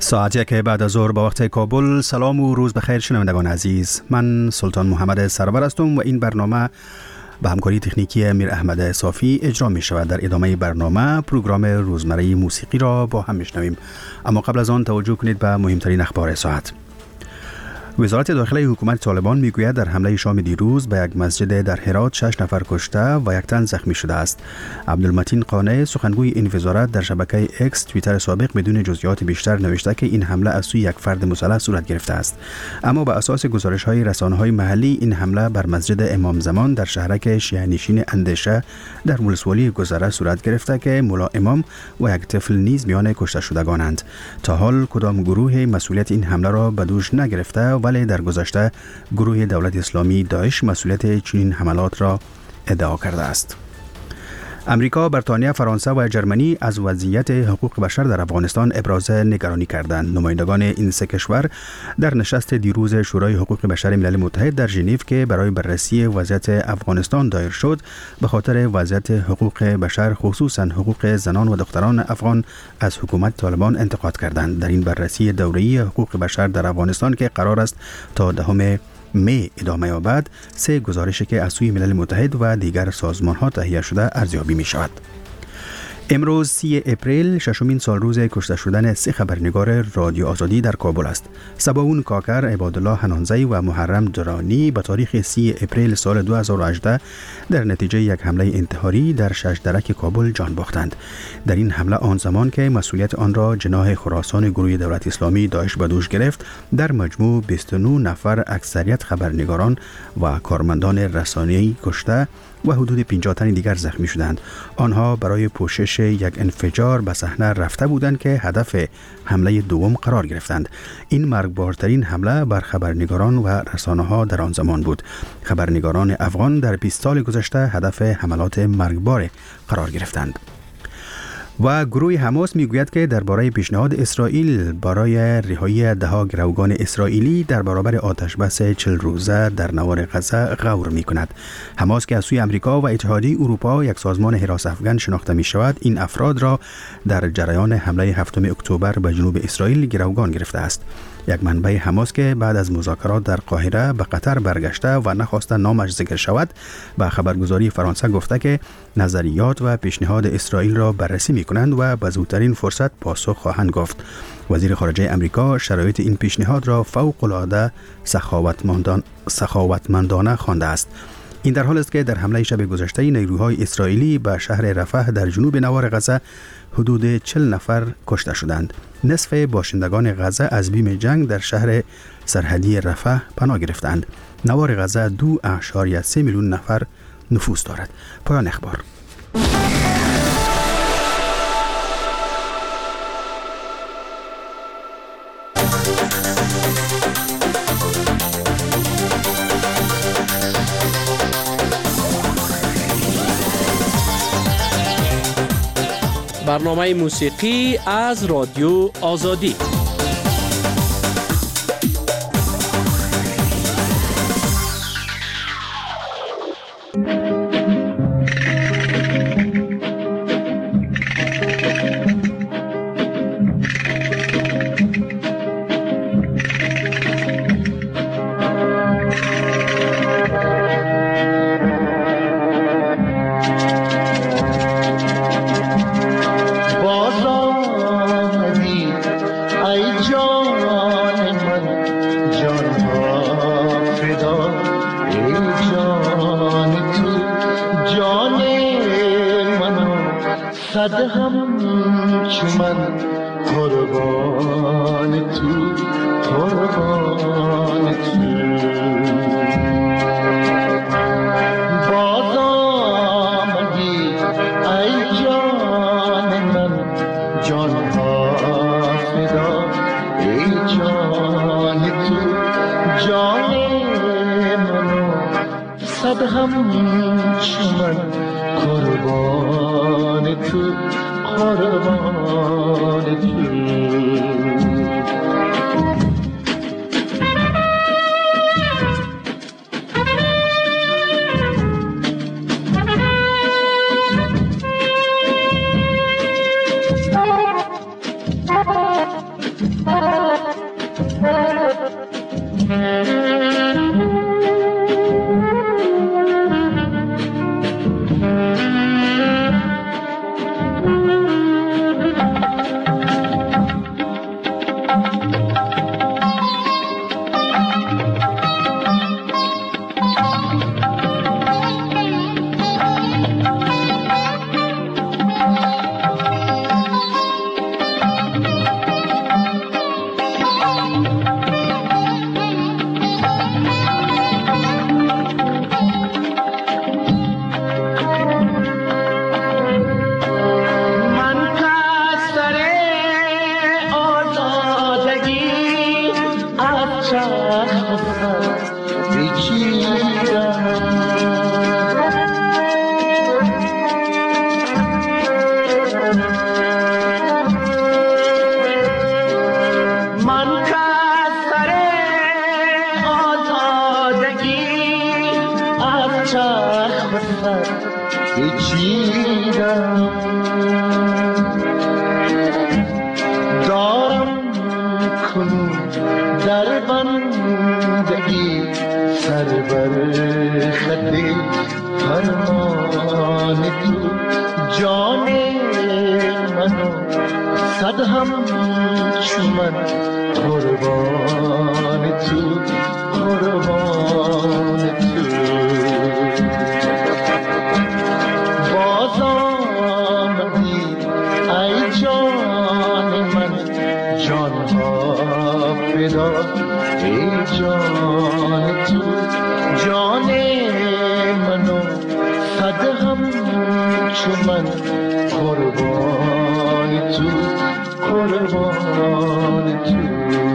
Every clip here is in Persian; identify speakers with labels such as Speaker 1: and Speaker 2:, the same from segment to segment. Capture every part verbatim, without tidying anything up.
Speaker 1: ساعت یک بعد از ظهر با وقت کابل. سلام و روز بخیر شنوندگان عزیز. من سلطان محمد سرور هستم و این برنامه با همکاری تکنیکی امیر احمد صافی اجرا می شود. در ادامه برنامه پروگرام روزمره موسیقی را با هم میشنویم، اما قبل از آن توجه کنید به مهمترین اخبار ساعت. وزارت داخلی حکومت طالبان میگوید در حمله شام دیروز به یک مسجد در هرات شش نفر کشته و یک تن زخمی شده است. عبدالمتین قانع سخنگوی این وزارت در شبکه اکس توییتر سابق بدون جزئیات بیشتر نوشته که این حمله از سوی یک فرد مسلح صورت گرفته است، اما به اساس گزارش‌های رسانه‌های محلی این حمله بر مسجد امام زمان در شهرک شیعه‌نشین اندیشه در ولسوالی گذره صورت گرفته که ملا امام و یک طفل نیز میان کشته شدگانند. تا حال کدام گروه مسئولیت این حمله را به دوش نگرفته، ولی در گذشته گروه دولت اسلامی داعش مسئولیت چنین حملات را ادعا کرده است. امریکا، بریتانیا، فرانسه و جرمنی از وضعیت حقوق بشر در افغانستان ابراز نگرانی کردند. نمایندگان این سه کشور در نشست دیروز شورای حقوق بشر ملل متحد در ژنو که برای بررسی وضعیت افغانستان دایر شد، به خاطر وضعیت حقوق بشر خصوصا حقوق زنان و دختران افغان از حکومت طالبان انتقاد کردند. در این بررسی دوره‌ای حقوق بشر در افغانستان که قرار است تا دهم می ادامه یابد، سه گزارشی که از سوی ملل متحد و دیگر سازمان‌ها تهیه شده ارزیابی می شود. امروز سی اپریل ششمین سال روز کشته شدن سه خبرنگار رادیو آزادی در کابل است. سباون کاکر، عبادالله حنانزی و محرم درانی به تاریخ سی اپریل سال دو هزار و هجده در نتیجه یک حمله انتحاری در شش درک کابل جان باختند. در این حمله آن زمان که مسئولیت آن را جناح خراسان گروه دولت اسلامی داعش به دوش گرفت، در مجموع بیست و نه نفر اکثریت خبرنگاران و کارمندان رسانه‌ای کشته و حدود پنجاه تن دیگر زخمی شدند. آنها برای پوشش یک انفجار به صحنه رفته بودند که هدف حمله دوم قرار گرفتند. این مرگبارترین حمله بر خبرنگاران و رسانه‌ها در آن زمان بود. خبرنگاران افغان در بیست سال گذشته هدف حملات مرگبار قرار گرفتند. و گروه حماس میگوید که درباره پیشنهاد اسرائیل برای رهایی ده‌ها گروگان اسرائیلی در برابر آتش بس چهل روزه در نوار غزه غور میکند. حماس که از سوی امریکا و اتحادیه اروپا یک سازمان حراس افغان شناخته می شود، این افراد را در جریان حمله هفتم اکتبر به جنوب اسرائیل گروگان گرفته است. یک منبع حماس که بعد از مذاکرات در قاهره به قطر برگشته و نخواسته نامش ذکر شود، به خبرگزاری فرانسه گفته که نظریات و پیشنهاد اسرائیل را بررسی می کنند و به زودترین فرصت پاسخ خواهند گفت. وزیر خارجه امریکا شرایط این پیشنهاد را فوق‌العاده سخاوتمندانه سخاوتمندانه خوانده است. این در حال است که در حمله شب گذشته نیروهای اسرائیلی به شهر رفح در جنوب نوار غزه حدود چهل نفر کشته شدند. نصف باشندگان غزه از بیم جنگ در شهر سرحدی رفح پناه گرفتند. نوار غزه دو اعشاریه سه میلیون نفر نفوذ دارد. پایان اخبار.
Speaker 2: برنامه موسیقی از رادیو آزادی.
Speaker 3: Bye. چرخ و سر پیچیدم، دارم کنون در بندگی سر بر خط فرمان تو. جان منو صد هم چون من قربان تو، قربان تو. باز آمدی ای جان من، جان ها فدا ای جان تو. جان منو صد هم چون من قربان تو، قربان تو.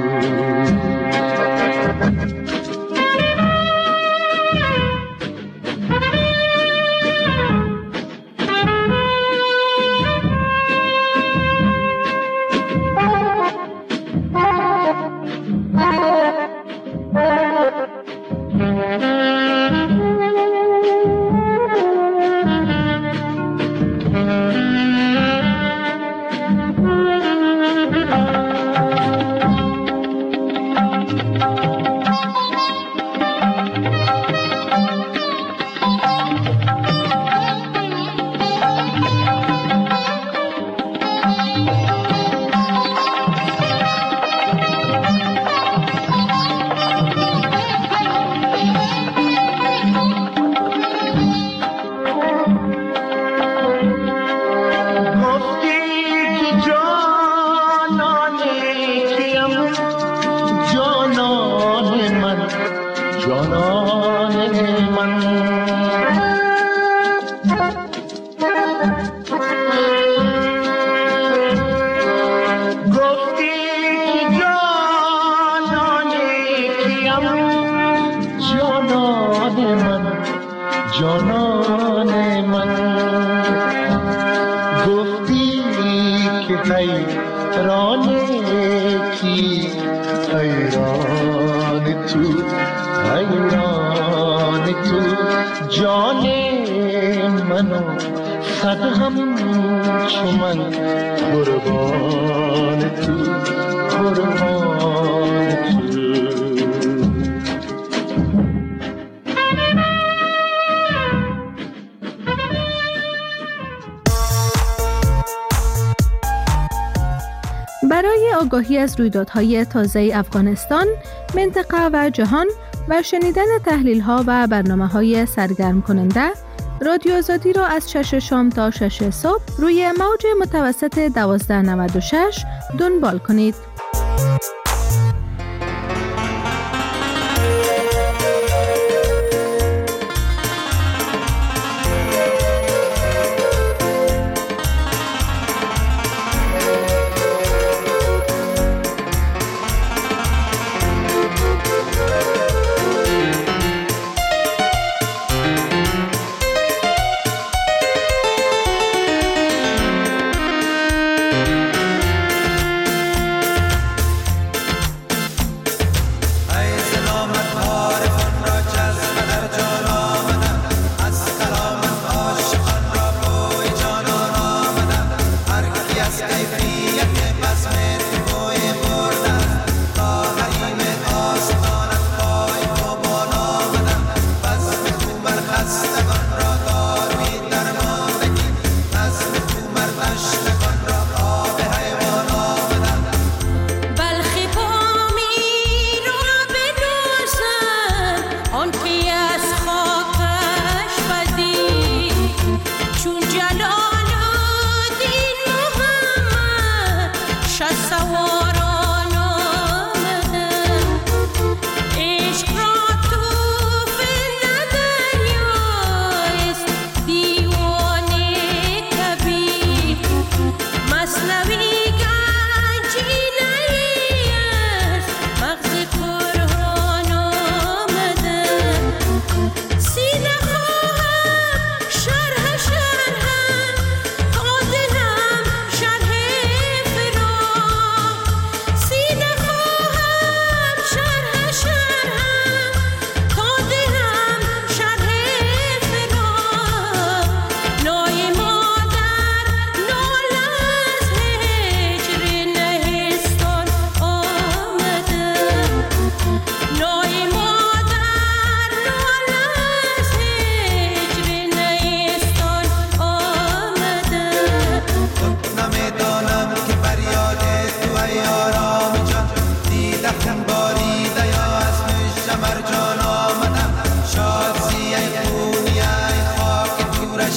Speaker 3: جانان من گفتی که حیران کی، حیران تو، حیران تو. جان منو صد هم چو من قربان تو، قربان تو.
Speaker 4: برای آگاهی از رویدادهای تازه افغانستان، منطقه و جهان و شنیدن تحلیل‌ها و برنامه‌های سرگرم کننده، رادیو آزادی را از شش شام تا شش صبح روی موج متوسط دوازده نود و شش دنبال کنید.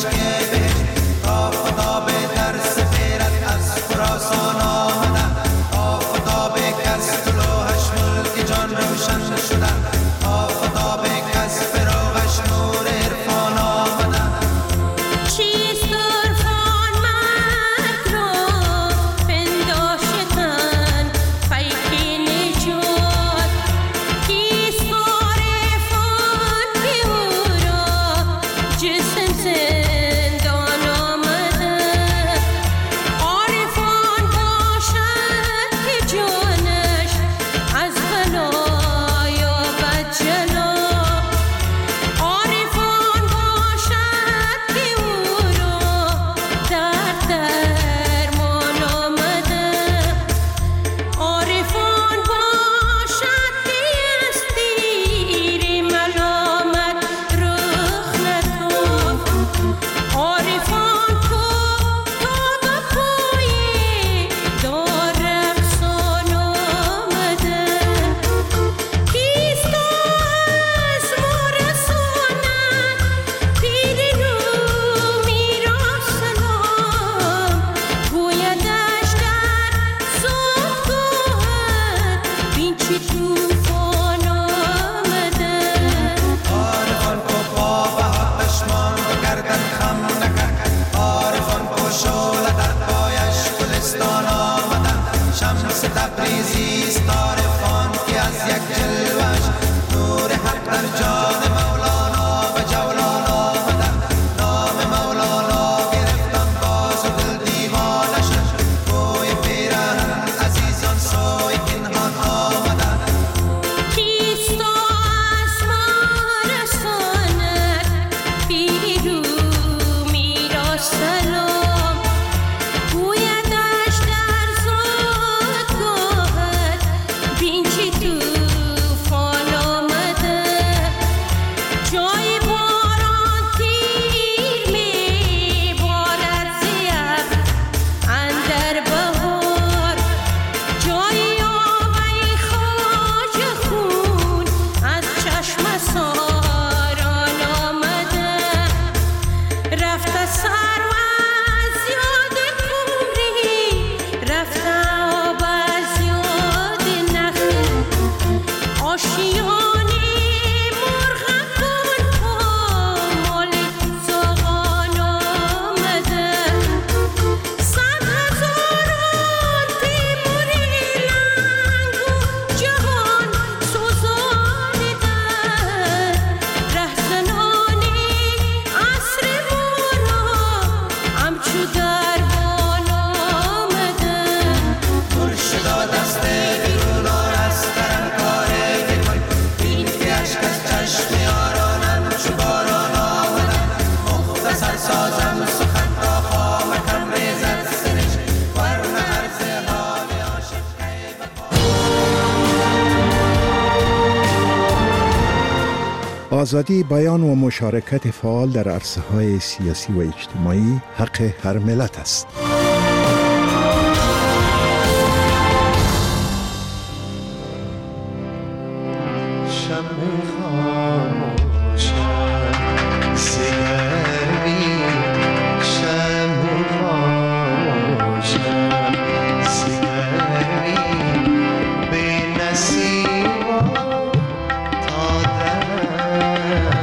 Speaker 5: آزادی بیان و مشارکت فعال در عرصه‌های سیاسی و اجتماعی حق هر ملت است.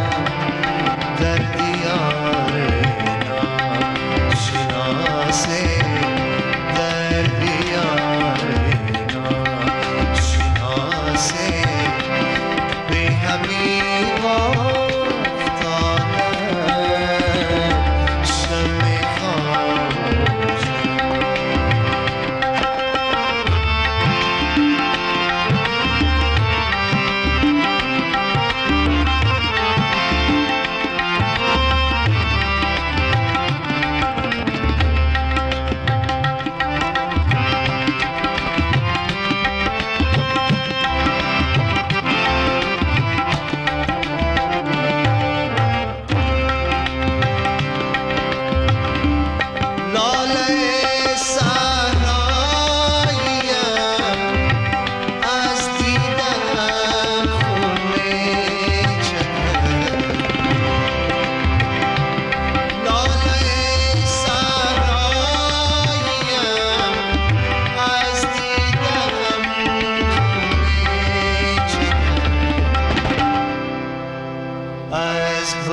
Speaker 6: Say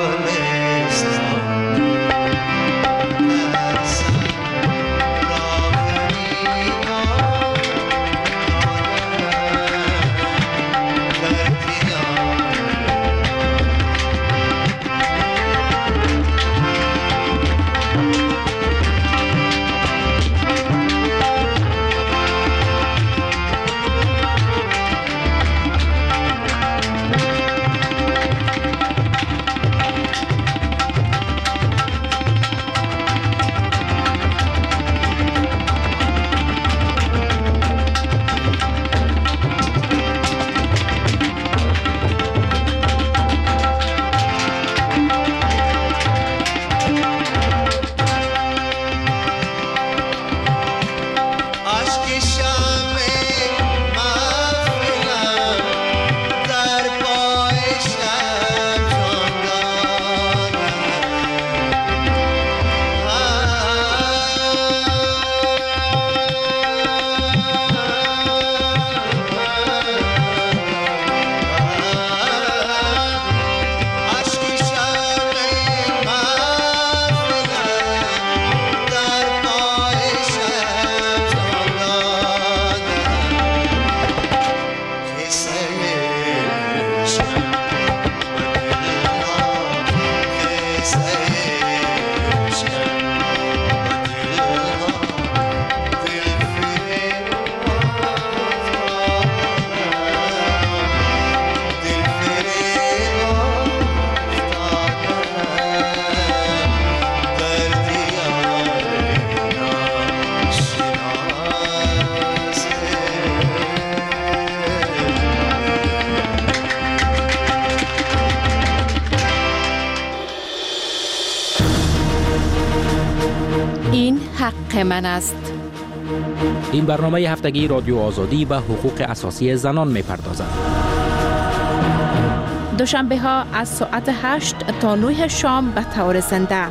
Speaker 6: این حق من است.
Speaker 2: این برنامه هفتگی رادیو آزادی به حقوق اساسی زنان می‌پردازد.
Speaker 6: دوشنبه ها از ساعت هشت تا نه شام به طور زنده.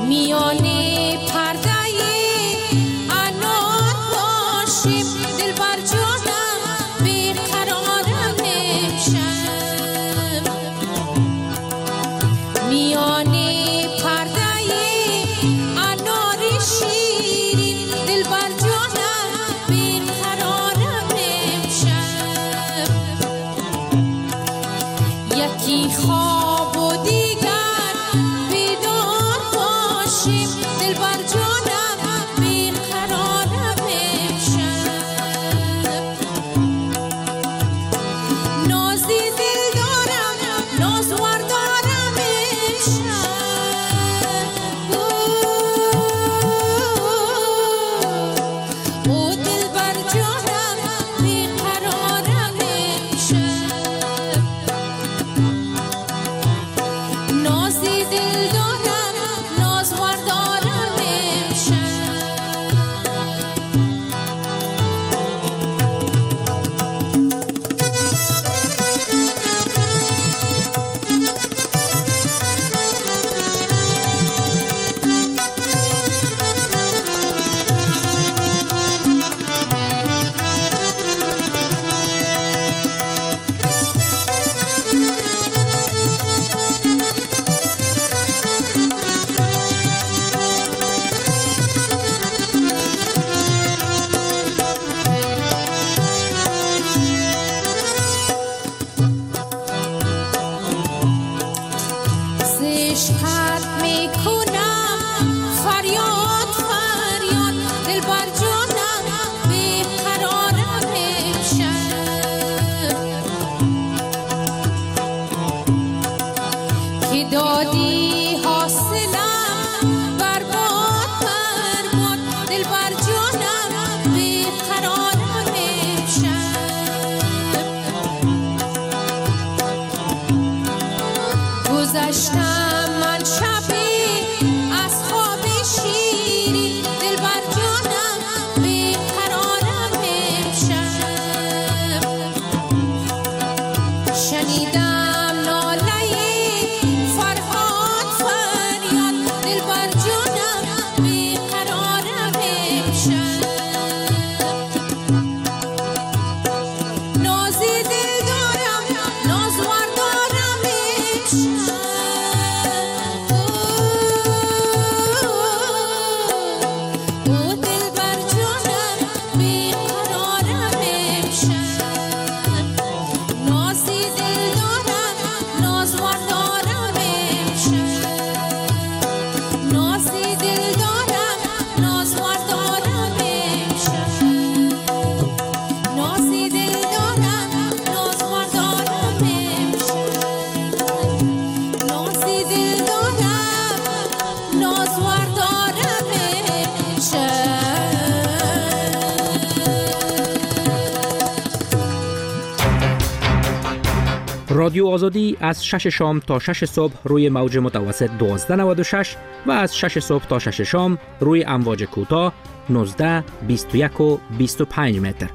Speaker 2: رادیو آزادی از شش شام تا شش صبح روی موج متوسط دوازده نود و شش و از شش صبح تا شش شام روی امواج کوتاه نوزده، بیست و یک و بیست و پنج متر.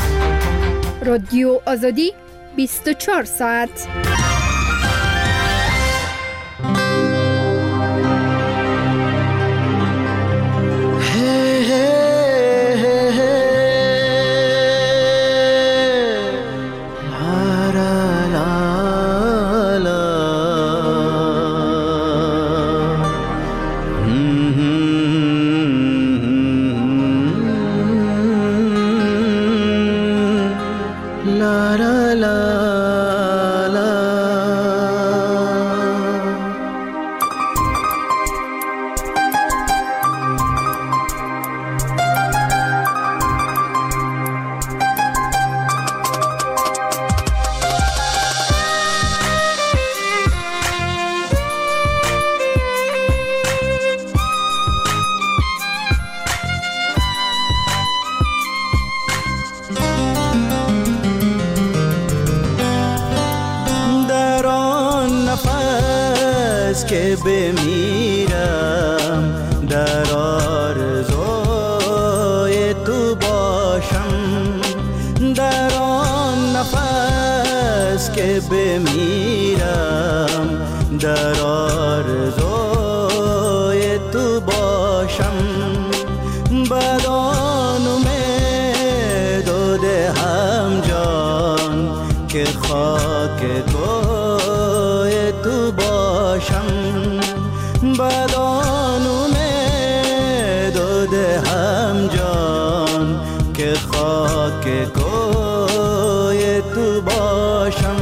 Speaker 7: رادیو آزادی بیست و چهار ساعت.
Speaker 8: که بمیرم در آرزوی تو باشم، در آن نفس که بمیرم در آرزوی تو باشم، بدان امید و دهم جان که خاک کوی تو باشم، بدان امید و دهم جان که خاک کوی تو باشم.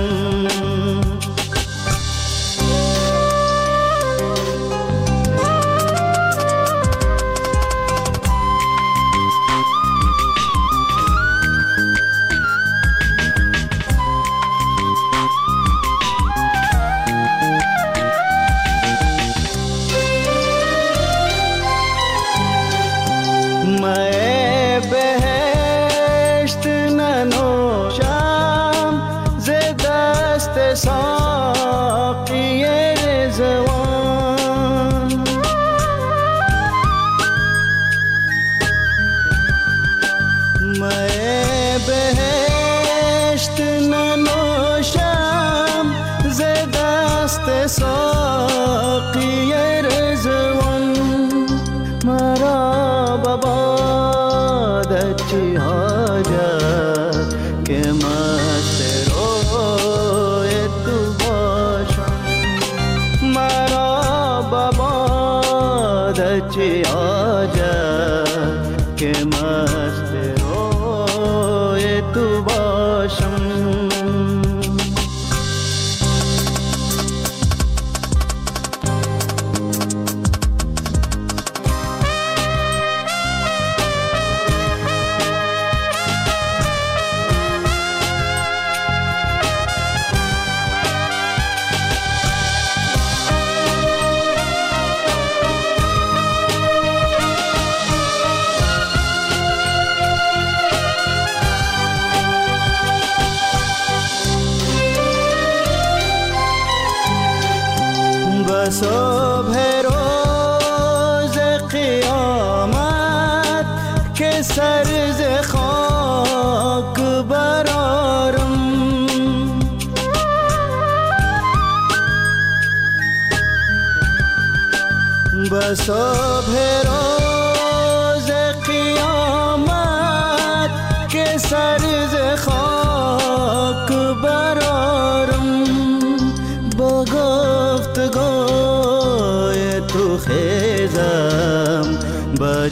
Speaker 8: صبح روز قیامت که سر ز خاک برارم، به صبح روز قیامت که سر ز خاک برارم، با گفتگوی تو خیزم، با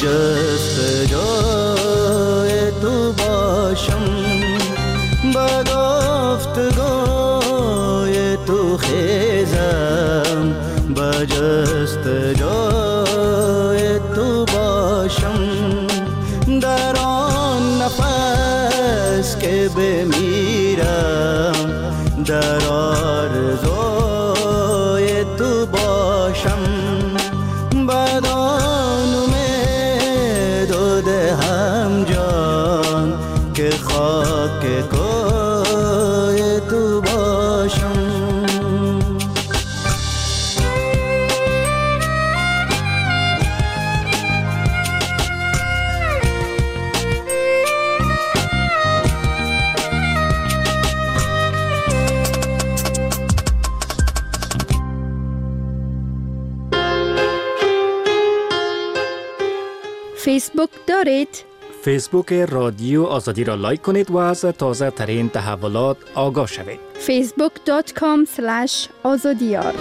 Speaker 8: جستجوی تو باشم، با گفتگوی تو خیزم، با جستجوی تو باشم، در آن نفس که بمیرم، در آرزوی تو باشم، بدان امید و دهم جان که خاک کوی تو باشم.
Speaker 7: فیسبوک دارید؟
Speaker 2: فیسبوک رادیو آزادی را لایک کنید و از تازه ترین تحولات آگاه شوید.
Speaker 7: فیسبوک دات کام اسلش آزادیار.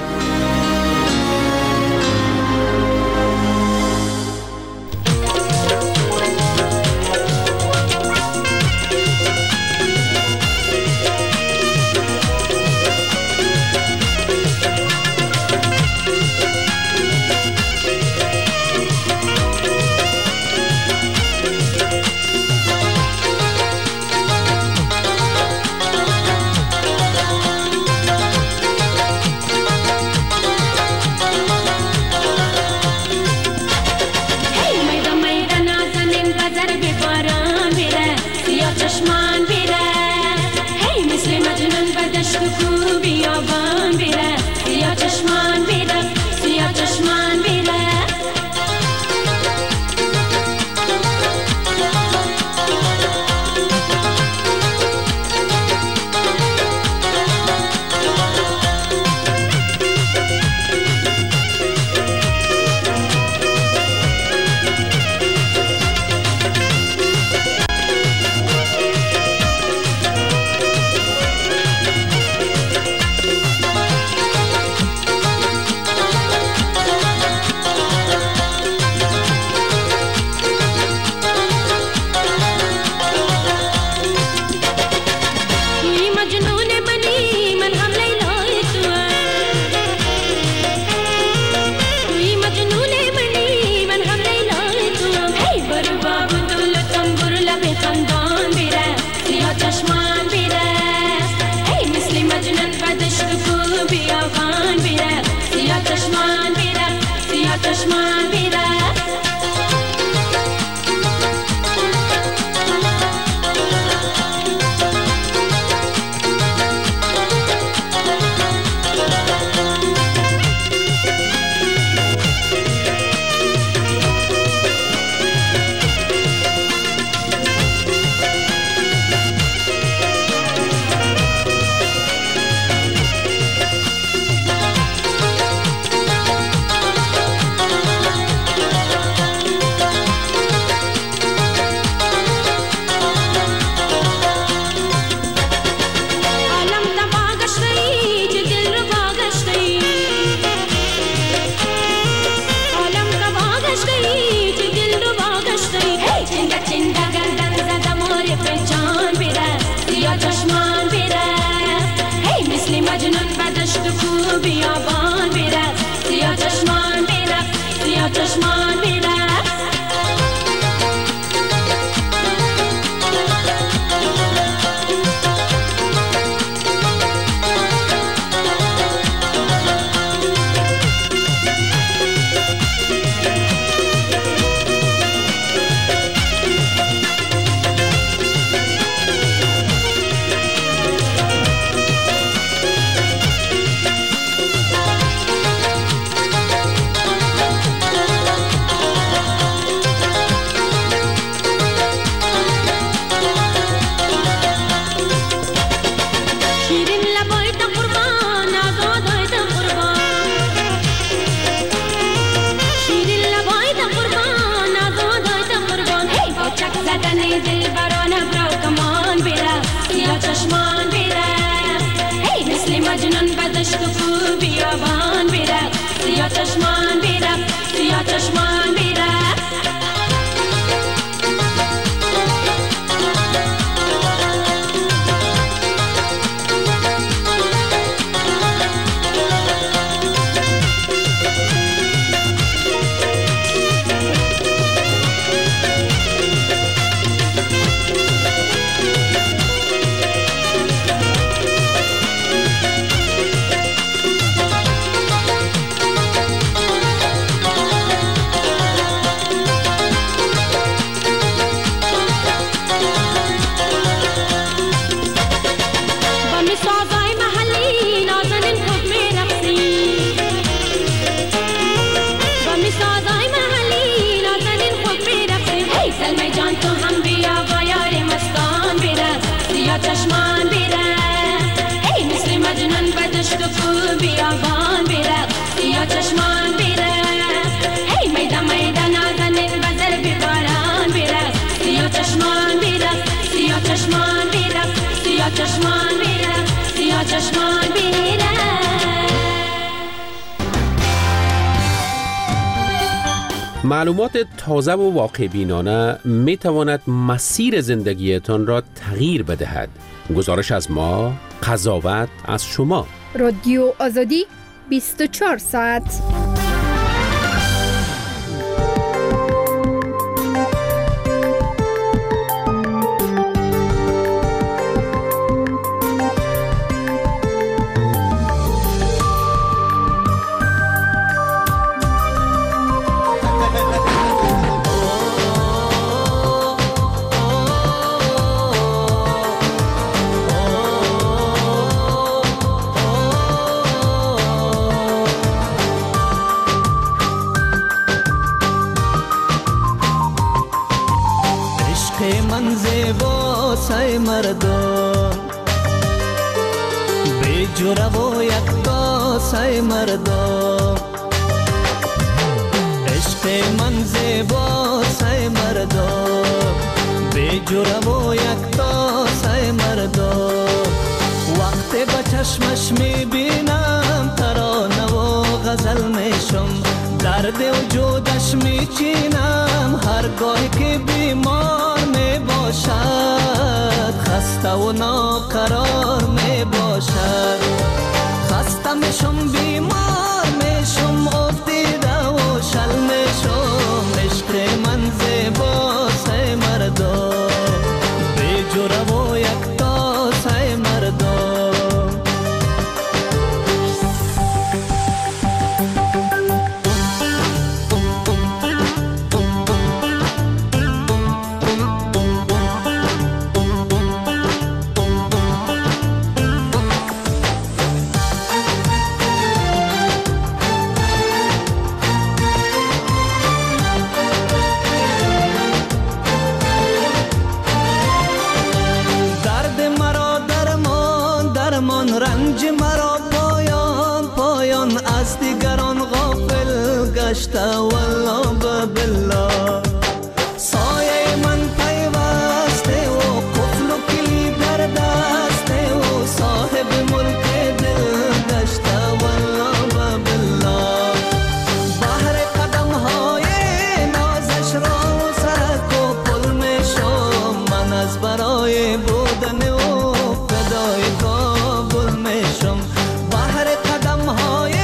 Speaker 9: بیابان برقص سیاه چشمان برقص سیاه چشمان برقص چشمان برقص هی مثل مجنون بدشت و کو بیابان برقص سیاه چشمان برقص سیاه چشمان برقص چشمان برقص هی مثل مجنون بدشت و کو بیابان برقص سیاه چشمان برقص هی میده میده نازنین بزر بباران برقص سیاه چشمان برقص سیاه چشمان برقص سیاه چشمان برقص سیاه چشمان برقص.
Speaker 10: معلومات تازه و واقع بینانه می تواند مسیر زندگیتان را تغییر بدهد. گزارش از ما، قضاوت از شما.
Speaker 7: رادیو آزادی بیست و چهار ساعت.
Speaker 8: من زیبا سای مردم بی جوره و یکتا سای مردم عشق من زیبا سای مردم بی جوره و یکتا سای مردم وقتی با چشمش میبینم ترانه و غزل میشم درد وجودش میچینم هرگاهی که بیمار می باشد خسته و ناقرار می باشد خسته میشم بیمار میشم افتیده و شل میشم عشق من زیبا سای مردم بی جوره و یکتا سای مردم رنج مرا پایان پایان از دیگران غافل گشته والله بالله سایه من پیوسته و قفل و کلی در دسته و صاحب ملک دل گشته والله بالله بحر قدم های نازش را سرک و پل می شم من از برای بودن و فدای کابل میشم بحر قدم های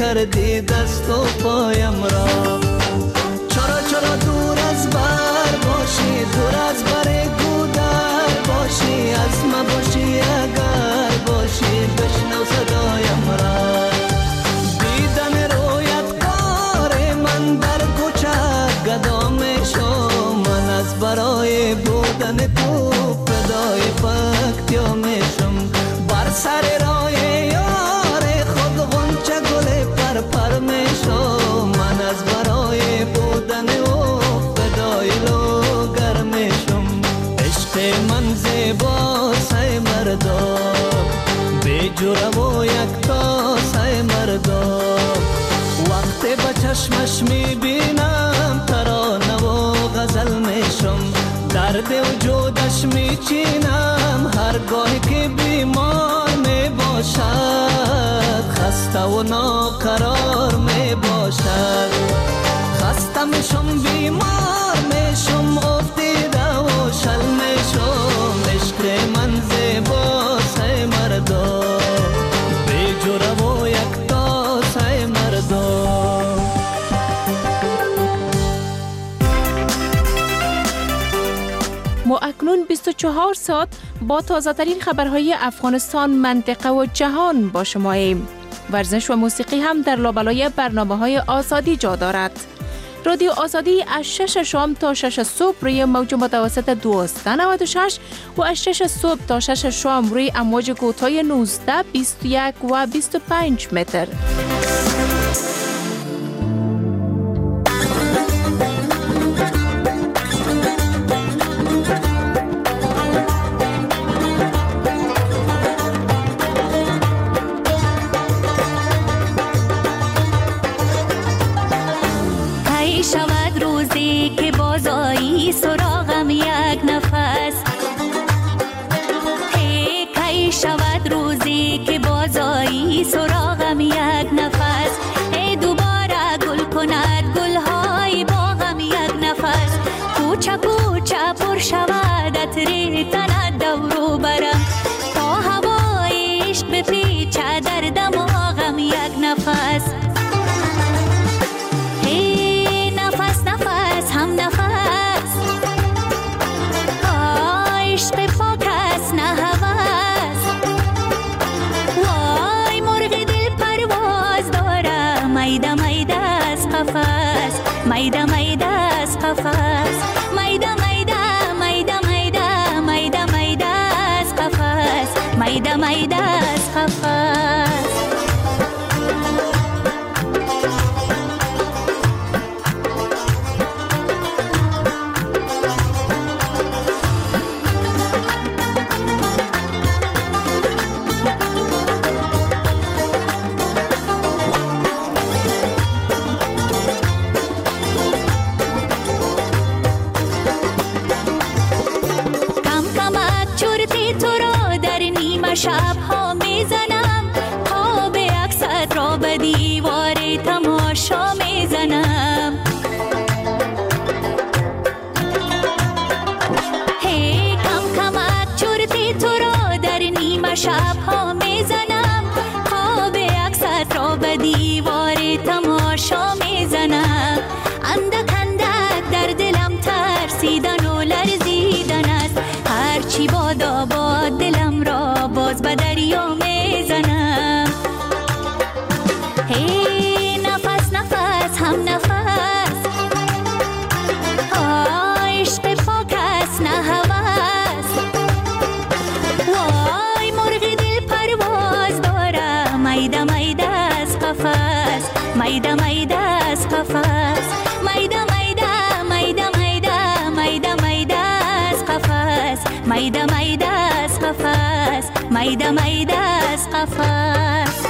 Speaker 8: کردی دست و پایم را. چرا چرا دور از بر باشی، دور از بر گودر باشی، از ما باشی اگر باشی بشنو صدایم را. دیدن رویت کار من در کوچه گدا میشم، من از برای بودن تو فدای پکتیا میشم. بر سر راه یار خود غنچه گل پر پر میشم، من از برای بودن او فدای لوگر میشم. عشق من زیبا سای مردا، بی جرم و یکتا سای مردا. وقتی با چشمش میبینم ترانه و غزل میشم، درد وجودش میچینم هرگاهی که بیمار میباشد، خسته و ناقرار میباشد. خسته میشم بیمار میشم افتیده و شل میشم. عشق من زیبا سای مردا، بی جرم و یکتا سای مردا.
Speaker 6: ما اکنون بیست و چهار ساعت با تازه ترین خبرهای افغانستان، منطقه و جهان با شماییم. ورزش و موسیقی هم در لابلای برنامه‌های آزادی جا دارد. رادیو آزادی از شش شام تا شش صبح روی موج متوسط دویست و نود و شش و از شش صبح تا شش شام روی امواج کوتاه نوزده، بیست و یک و بیست و پنج متر.
Speaker 9: سراغم یک نفس، هی کی شود روزی که بازایی سراغم یک نفس، هی دوباره گل کند گلهای باغم یک نفس، کوچه کوچه پر شود عطر تند دورو برم، تا هوای عشق بپیچه در دماغم یک نفس. هی نفس نفس هم نفس، عشق پاک است نه هوس، وای مرغ دل پرواز داره، میده میده از قفس، میده میده از قفس، میده میده میده میده میده میده از قفس، میده میده از قفس. شب ها میزنم، خواب عکست را به دیوار تماشا میزنم، هی کم کمک چرتی تو را در نیمه شب ها میزنم، خواب عکست را به دیوار تماشا میزنم، اندک اندک در دلم ترسیدن و لرزیدن است، هرچی بادا باد دلم را باز به دریا میزنم. هی نفس نفس هم نفس، عشق پاک است نه هوس، وای مرغ دل پرواز داره، میده میده از قفس، میده میده از قفس، میده میده میده میده میده میده از قفس، میده میده از قفس، میده میده از قفس.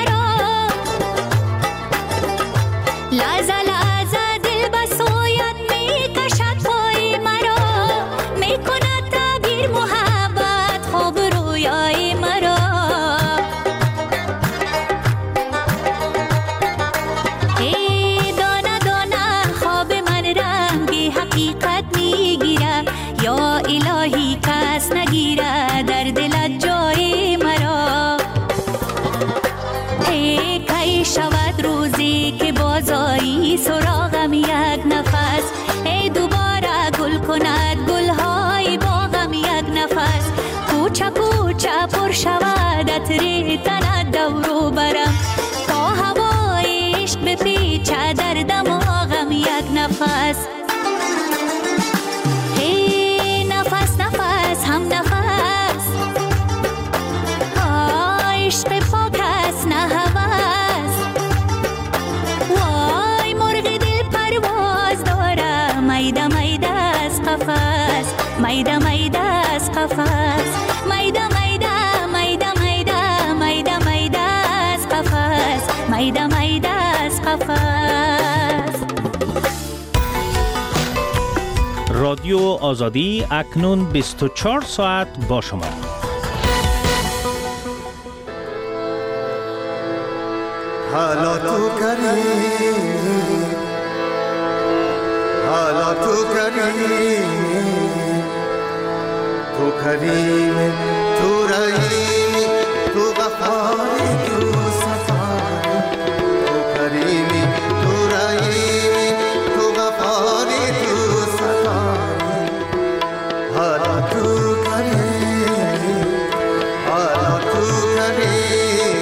Speaker 9: لحظه لحظه دل بسویت
Speaker 11: میگیره یا الهی کس نگیره در دلت جای مرا. ای کی شود روزی که بازایی سراغم یک نفس، ای دوباره گل کند گلهای باغم یک نفس، کوچه کوچه پر شود عطر تنت دورو برم، تا هوای عشق بپیچه در دماغم یک نفس. ای نفس نفس هم نفس، عشق پاک است نه هوس، وای مرغ دل پرواز داره میده میده از قفس، میده میده از قفس، میده میده میده میده میده میده از قفس، میده میده از قفس.
Speaker 12: رادیو آزادی اکنون بیست و چهار ساعت با شما.
Speaker 13: حالا تو کریم، حالا تو کریم، تو کریم، تو رحیمی، تو غفاری، تو صفایی، تو کریمی، تو رحیمی، تو غفاری، تو صفایی. حالا تو کریم، حالا تو کریم.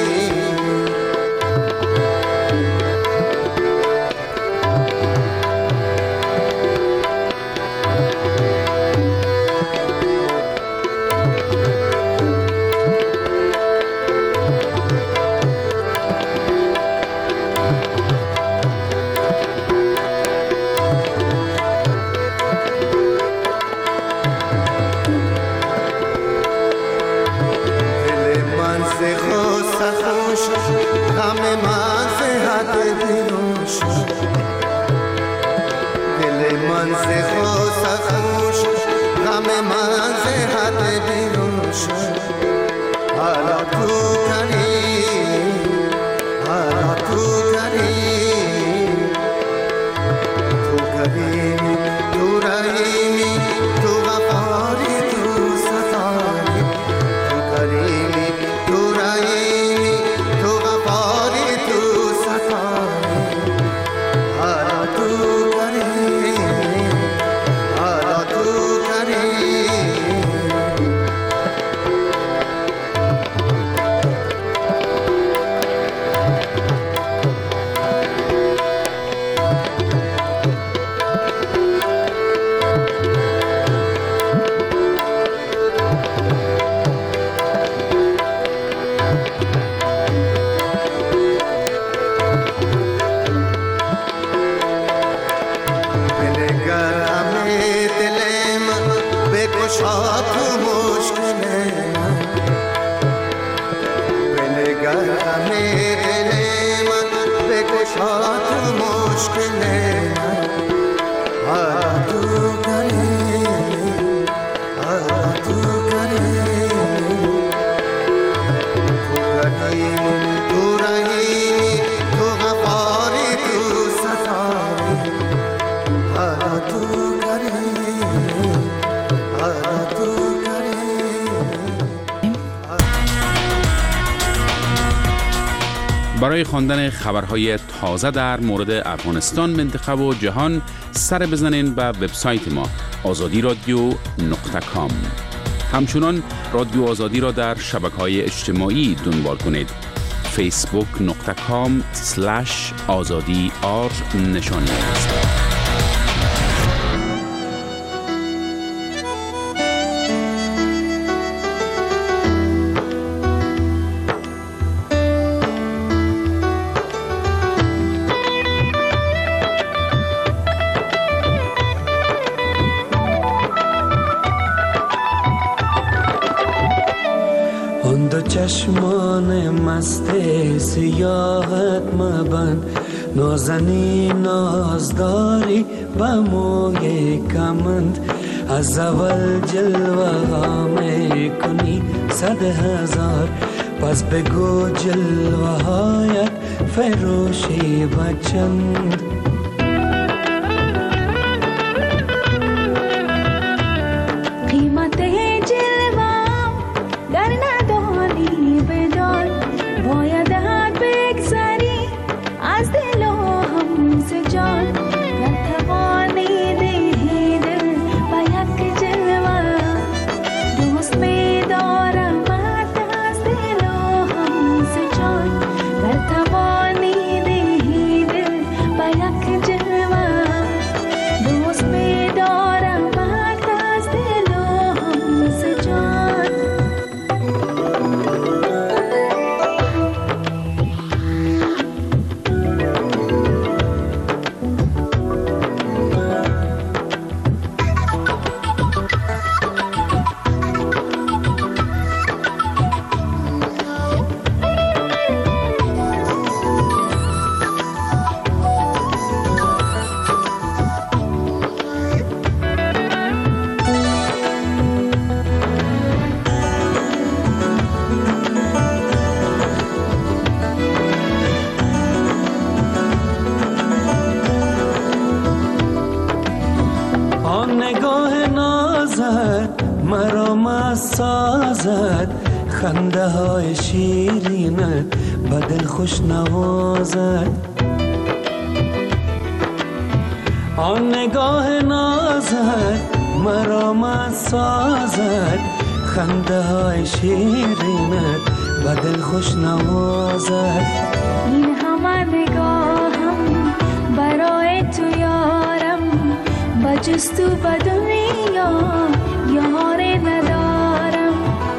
Speaker 10: برای خواندن خبرهای تازه در مورد افغانستان، منطقه و جهان سر بزنین به وبسایت ما آزادی رادیو نقطه کام. همچنان رادیو آزادی را در شبکه‌های اجتماعی دنبال کنید. فیسبوک نقطه کام سلش آزادی آر نشانی است.
Speaker 8: چشمان مست سیاحت مبند، نازنی نازداری با موی کمند، از اول جلوه ها می کنی صد هزار، پس بگو جلوه هایت فروشی بچند. نازد مرا مست سازد، خنده های شیرینت به دل خوش نوازد. آن نگاه نازد مرا مست سازد، خنده های شیرینت به دل خوش نوازد.
Speaker 14: این همه نگاهم برای تو یارم، بجز تو به دنیا یاری ندارم.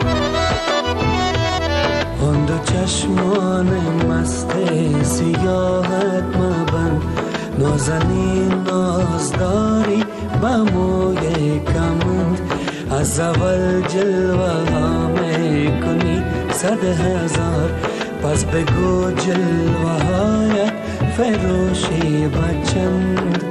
Speaker 8: آن دو چشمان مست سیاهت مبند، نازنین نازداری به موی کمند. از اول جلوه ها می کنی صد هزار، پس بگو جلوه هایت فروشی بچند.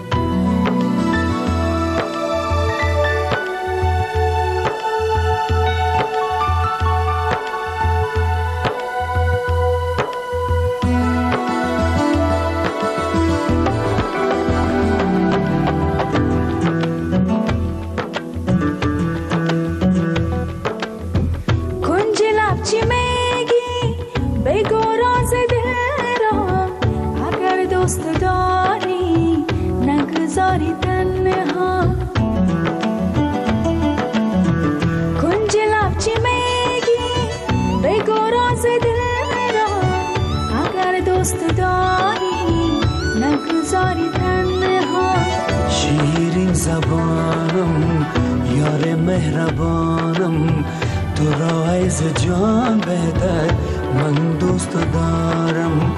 Speaker 8: شیرین زبانم یار مهربانم، تو را عیز جان بهتر من دوست دارم.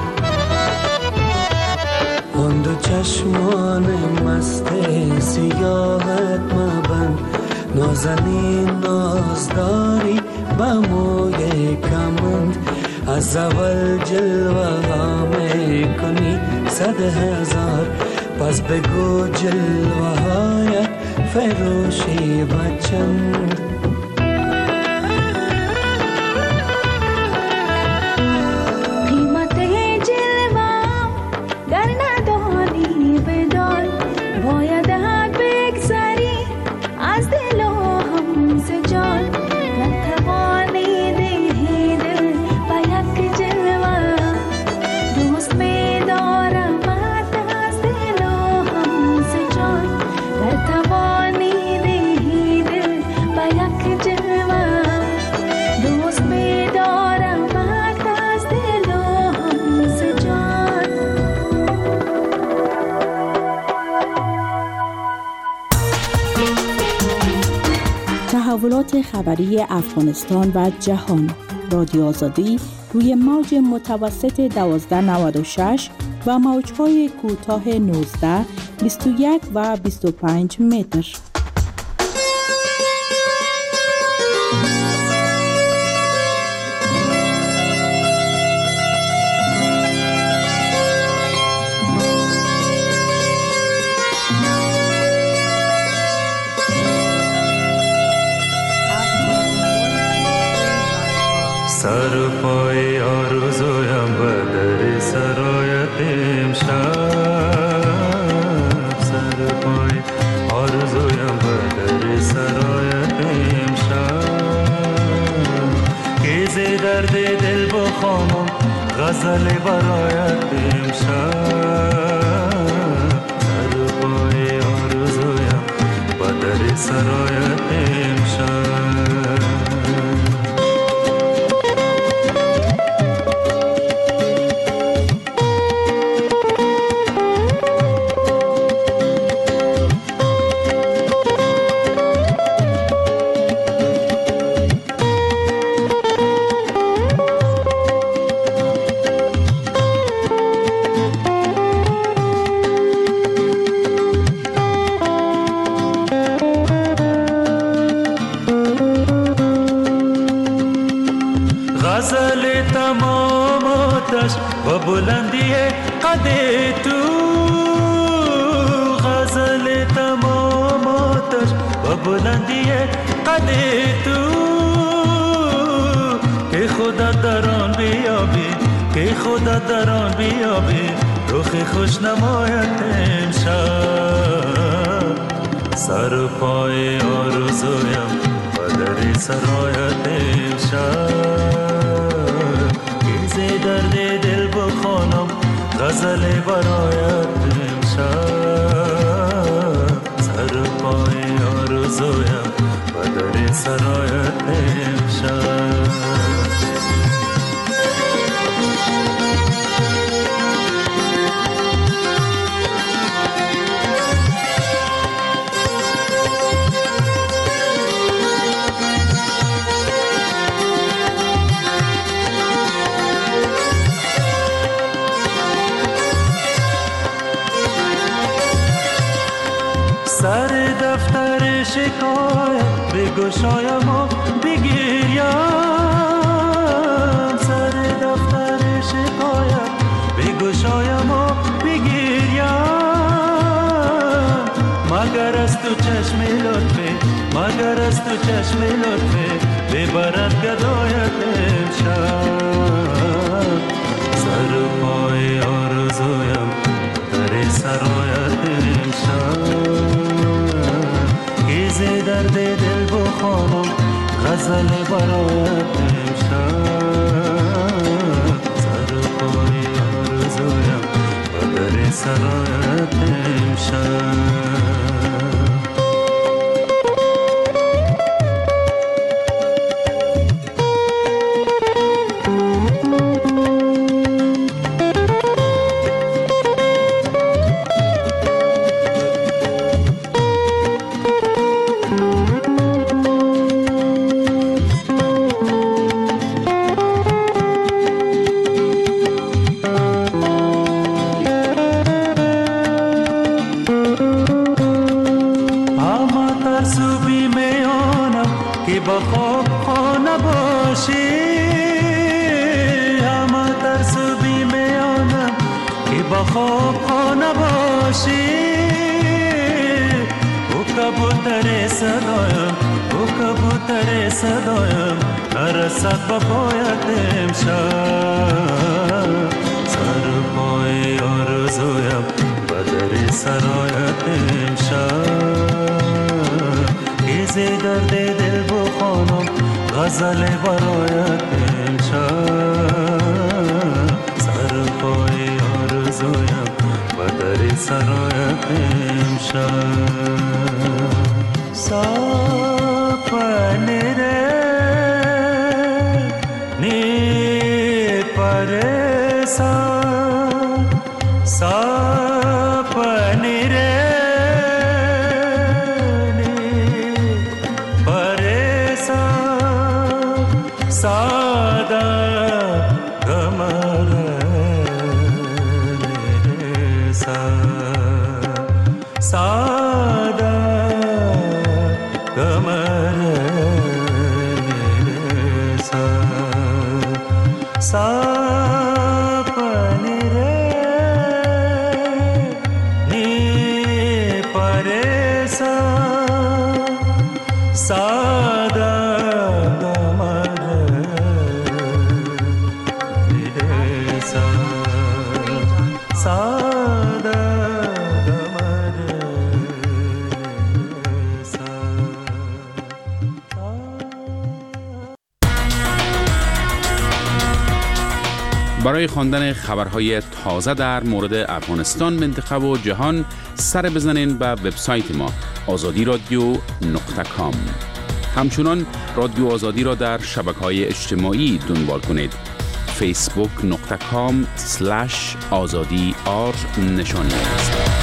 Speaker 8: آن دو چشمان مست سیاهت مبند، نازنین نازداری به موی کمند. از اول جلوه ها می کنی صد هزار، پس بگو جلوه هایت فروشی بچند.
Speaker 14: قیمت جلوه گر ندانی بدان، باید حق بگذری از دل و هم جان. نتوانی دهی دل به یک جلوه، دوست می دارم از دل و هم جان. نتوانی دهی دل به یک جلوه، دوست می دارم از دل و هم جان.
Speaker 15: تحولات خبری افغانستان و جهان. رادیو آزادی روی موج متوسط دوازده نود و شش و موج‌های کوتاه نوزده، بیست و یک و بیست و پنج متر.
Speaker 16: سر پای آرزویم به در سرایت امشب، سر پای آرزویم به در سرایت امشب. کیزی درد دل بخوانم غزل برایت امشب، سر پای آرزویم به در سرایت امشب. غزل تمام آتش و بلندی قد تو، غزل تمام آتش و بلندی قد تو. که خدا در آن بیابی، که خدا در آن بیابی، رخ خوش نمایت امشب. سر پای آرزو سرایت امشب گیزه درد دل بخوانم غزل برایت امشب سر پای آرزویم و در سرایت امشب سر دفتر شکایت بگشایم و بگیریم سر دفتر شکایت بگشایم و بگیریم مگر از تو چشم لطفه مگر از تو چشم لطفه ببرد گدایت امشب سر پای آرزویم در سرایت امشب گیزه درد دل بخوانم غزل برایت امشب سر پای آرزویم و در سرایت امشب خواب خانه باشی او کبوتر صدایم او کبوتر صدایم نرسد با پایت امشب سر پای آرزویم و در سرایت امشب گیزه درد دل بخوانم غزل برایت امشب سر پای آرزویم و در سرایت امشب سپنه ره نی پرسان سپنه ره نی پرسان سادا گمره سادا گمر نرسا سپنی ره نی پرسا سادا گمر نرسا سادا
Speaker 10: برای خواندن خبرهای تازه در مورد افغانستان، منطقه و جهان سر بزنین به وبسایت ما آزادی رادیو نقطه کام. همچنان رادیو آزادی را در شبکه‌های اجتماعی دنبال کنید. فیسبوک نقطه کام سلش آزادی آر نشانی است.